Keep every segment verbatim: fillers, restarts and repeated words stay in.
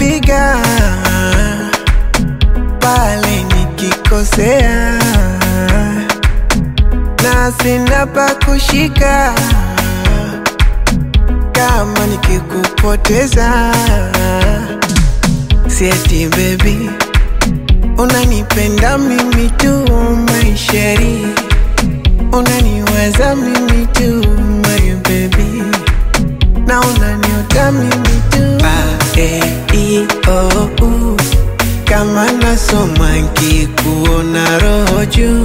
utanipiga pale nikikosea, na sina pa kushika kama nikikupoteza. Sieti baby, unanipenda mimi tu my sheri, unaniwaza mimi tu my baby, na unaniota mimi tu. A, E, I, O, U, kama nasoma nkikuona roho juu.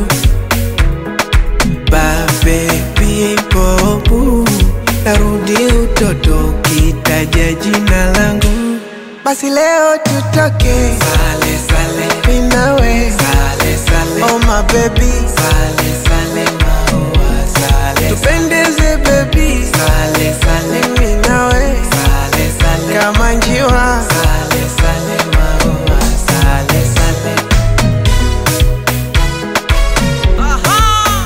Ba, baby, bobu, narudi utoto ukitaja jina langu. Basi leo tutoke sale sale, mimi nawe sale sale, oh my baby sale sale, maua sale, tupendeze baby sale sale, mimi nawe sale sale, kama njiwa sale sale, maua sale sale. Aha!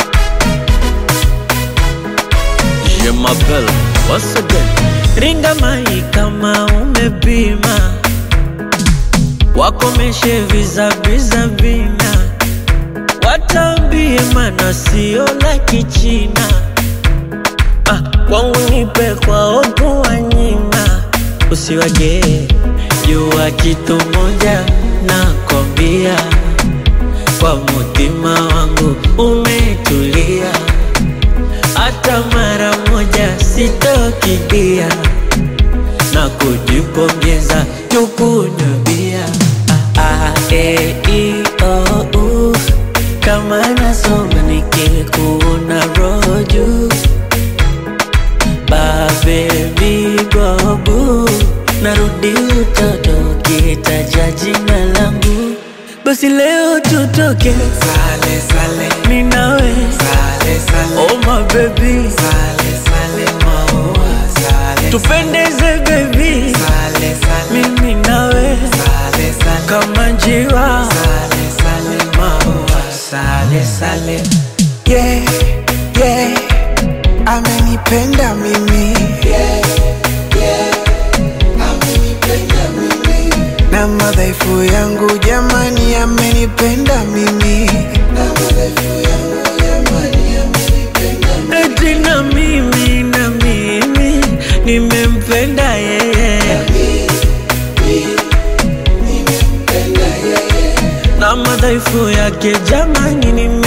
Je m'appelle once again. Ringa mai kama umepima, wakomeshe visa visa vina, watambie mana sio la kichina. Ah, kwangu nipe kwa opu wanyima, usiwage jua kitu moja nakwambia, kwa mutima wangu umetulia, hata mara moja sitokidia, na kujipongeza tukunyobia. Ah, ah, E, I, O, U, kama nasoma nikikuona roho juu. Ba, baby, bobu, narudi utoto kitaja jina langu. Basi leo tutoke Sale sale, mimi nawe sale sale, oh my baby sale sale, maua sale, tupendeze baby sale sale, mimi nawe sale sale, kama njiwa sale sale, maua sale sale. Yeah, yeah, amenipenda mimi. Yeah, yeah, amenipenda mimi. Na madhaifu yangu jamani, amenipenda mimi. Na madhaifu yangu jamani, amenipenda mimi. eti na mimi na mimi nimempenda yeye, Nimempenda yeye. na madhaifu yake jamani nime